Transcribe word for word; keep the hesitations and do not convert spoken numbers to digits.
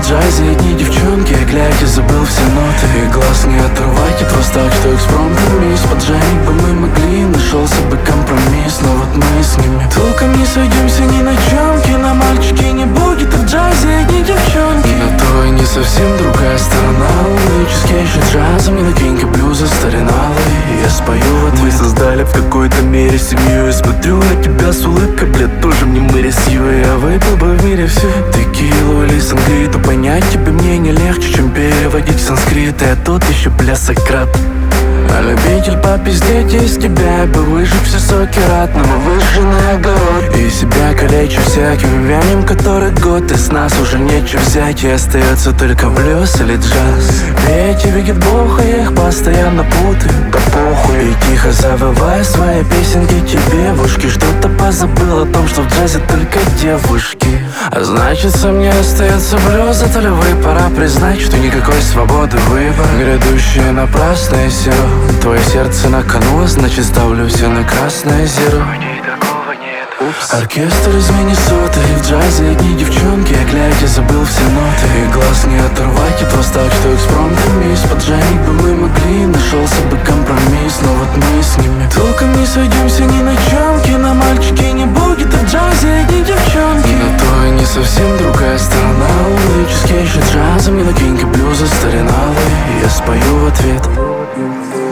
джазе одни девчонки, я глядя забыл все ноты. И глаз не отрывайте просто так, что экспромтом мисс. Поджарить бы мы могли, нашелся бы компромисс. Но вот мы с ними толком не сойдемся ни на чем. Кино мальчики не будет, и в джазе одни девчонки. Но то и не совсем другая сторона. Умные чизкейши джазом, не накинька блюза стариналы. И я спою в ответ. Мы создали в какой-то мере семью. Я смотрю на тебя с улыбкой, блядь, тоже мне Мэри Сью. Я выпил бы в мире всю текилу или сангриту. Понять тебе мне не легче, чем переводить санскрит. Я тут еще, бля, Сократ. А любитель попиздеть из тебя, я бы выжег все соки ратного, выжженный огород. И себя калечу всяким вянем, который год. Из нас уже нечего взять, и остается только блюз или джаз. Эти видят бог, и их постоянно путаю. Да похуй. И тихо завывая свои песенки тебе в ушки. Что-то позабыл о том, что в джазе только девушки. А значится мне остается блюз, это ли вы? Пора признать, что никакой свободы выбора. Грядущее напрасное серо. Твое сердце на кону, значит ставлю все на красное зеро. Оркестр из Миннесоты, и в джазе одни девчонки, я глядя забыл все ноты. И глаз не оторвать, и просто так, что экспромтом мисс. Поджарить бы мы могли, нашелся бы компромисс. Но вот мы с ними толком не сойдемся ни на чем. Кино мальчики не будет, и в джазе одни девчонки. Но то и не совсем другая сторона. Умные чизкейши джазом, не накинька блюза стариналы. И я спою в ответ.